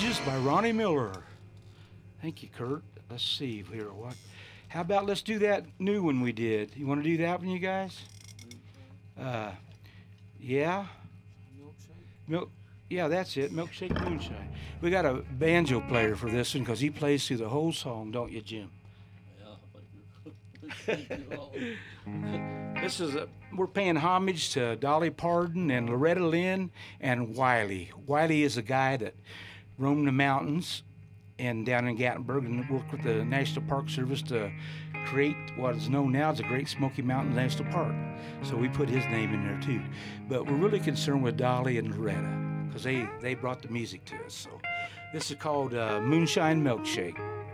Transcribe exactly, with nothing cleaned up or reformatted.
Bridges by Ronnie Miller. Thank you, Kurt. Let's see here. What? How about let's do that new one we did? You want to do that one, you guys? Uh, yeah. Milk. Yeah, that's it. Milkshake Moonshine. We got a banjo player for this one because he plays through the whole song, don't you, Jim? This is a, we're paying homage to Dolly Parton and Loretta Lynn and Wiley. Wiley is a guy that roamed the mountains and down in Gatlinburg and worked with the National Park Service to create what is known now as the Great Smoky Mountain National Park. So we put his name in there too. But we're really concerned with Dolly and Loretta because they, they brought the music to us. So this is called uh, Moonshine Milkshake.